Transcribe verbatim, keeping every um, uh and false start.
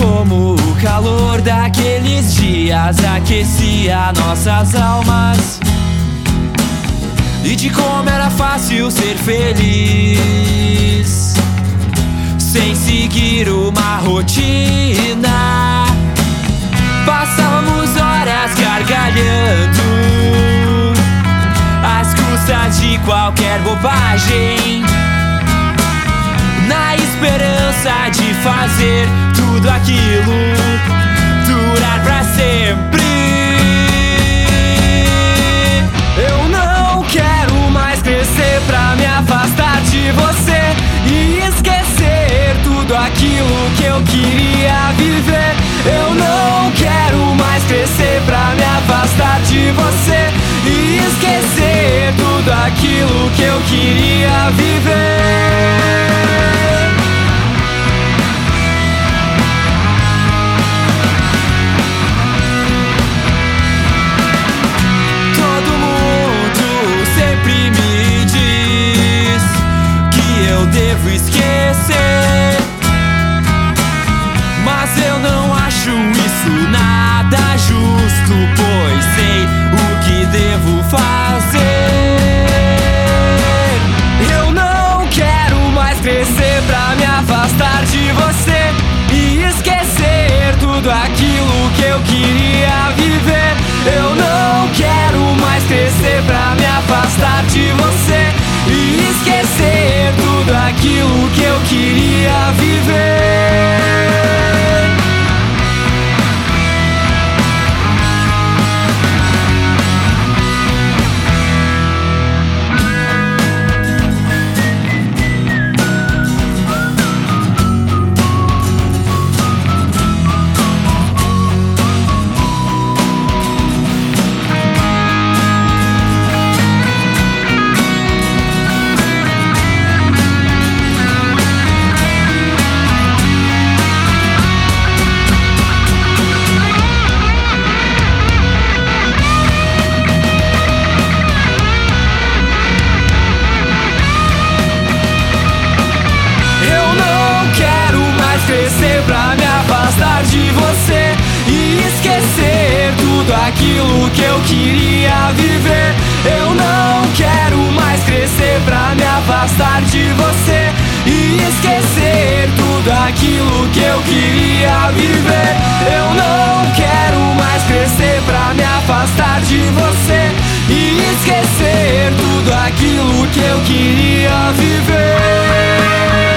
Como o calor daqueles dias aquecia nossas almas, e de como era fácil ser feliz sem seguir uma rotina. Passávamos horas gargalhando às custas de qualquer bobagem, na esperança de fazer tudo aquilo durar pra sempre. Eu não quero mais crescer pra me afastar de você e esquecer tudo aquilo que eu queria viver. Eu não quero mais crescer pra me afastar de você e esquecer tudo aquilo que eu queria viver. Devo esquecer, mas eu não acho isso nada justo, pois sei o que devo fazer. Eu não quero mais crescer pra me afastar de você e esquecer tudo aquilo que eu queria viver. Eu não quero mais crescer pra me afastar de você e esquecer tudo aquilo que eu queria viver. Crescer pra me afastar de você e esquecer tudo aquilo que eu queria viver. Eu não quero mais crescer pra me afastar de você e esquecer tudo aquilo que eu queria viver. Eu não quero mais crescer pra me afastar de você e esquecer tudo aquilo que eu queria viver.